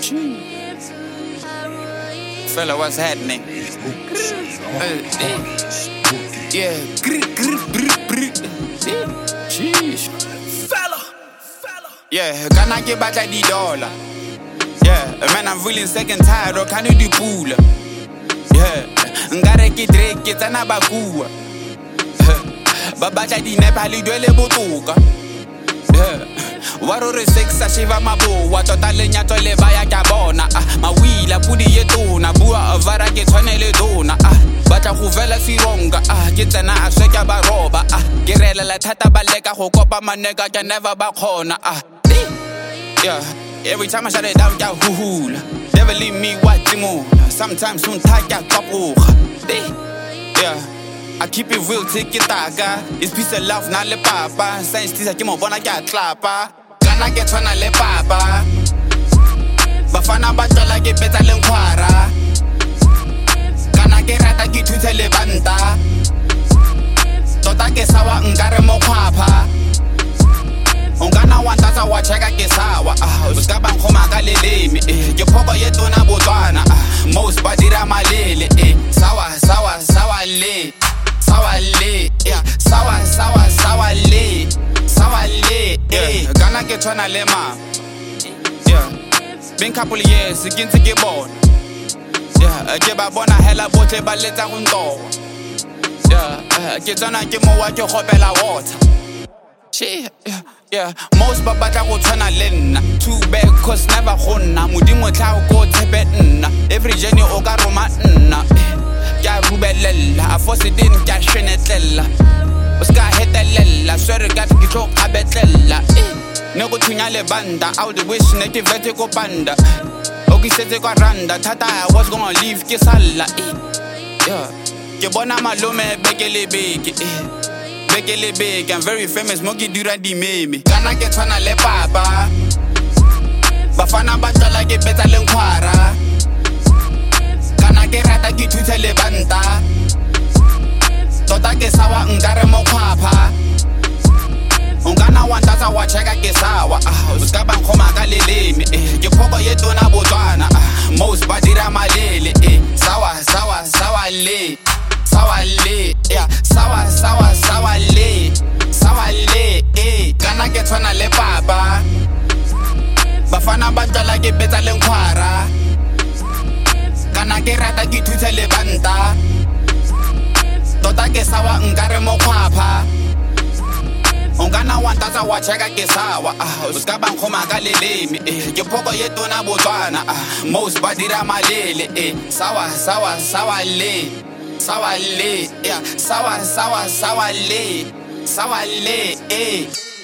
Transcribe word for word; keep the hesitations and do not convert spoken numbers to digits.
Fella, what's happening? Uh, yeah, grr, grr, grr, grr. Sheesh. Fella, fella. Yeah, can I get back like the dollar? Yeah, man, I'm feeling sick and tired, or can you do pool? Yeah, ngare ke drake, ke tsana bakua. Baba tla di nepa le duele botoka. Waro re sexa shiva mabu wa tota lenyatso le baya ka bona ma wila pudi yetona bua avara ke tshwanele dona batla go vela sironga ke tsena a sweka ba roba ke relela thata ba leka go kopa maneka ke never ba khona yeah every time I shut it down ya huhula never leave me watimo sometimes soon taka kapuga yeah I keep it real, take it taga. It's peace and love, not le papa. Science teacher, keep my bona get clapper. Gana get on a le papa. Bafana batala get better than quara. Gana get rata get to tell banta. Tota get sawa ngare mo papa. Ungana wanta sa wacheka get sawa. Uskaba nkoma kalelemi. Yo poko yeto na botwana. Most badira malele. Sawa, sawa, sawa le. Sawa le, yeah, sawa, sawa, sawa le, sawa le, yeah. Gana ke tshwana le ma, yeah. Been couple of years, again to get born, yeah. Ke ba bona hela botle ba letsa go ntowa, yeah. Ke tsana ke mo wa ke gopela water, she, yeah, yeah. Most ba batla go tshwana le nna, too bad cause never gonna, modimo tla go tshepe nna, every journey o ka roma nna. Ya rubelela a force din ka shenetlela o ska hetelela swere ka ke tlo abetlela ne go thunya le banda out the wish ne ke vete ko panda o ke setse kwa randa thata I was gonna leave ke sala yeah ke bona malome bekele beke bekele beke I'm very famous mo ke dira di meme kana ke tshwana le papa bafana ba tsala ke betsa le nkhwara kana ke rata ke thutse le banta tota ke sawa ngare mo khwapha ungana wanta sa wa cheka ke sawa uskaba nkoma ka lelemi ke phoko yetona botswana most badira malele sawa sawa sawa le sawa le yeah sawa sawa sawa le sawa le kana ke tshwana le papa bafana ba tsala ke betsa le nkhwara kana ke rata ke thutse le banta tota ke sawa ngare mo khwapha ungana wanta sa wa cheka ke sawa uskaba nkoma ka lelemi ke phoko yetona botswana most badira malele sawa sawa sawa le sawa le yeah sawa sawa sawa le sawa le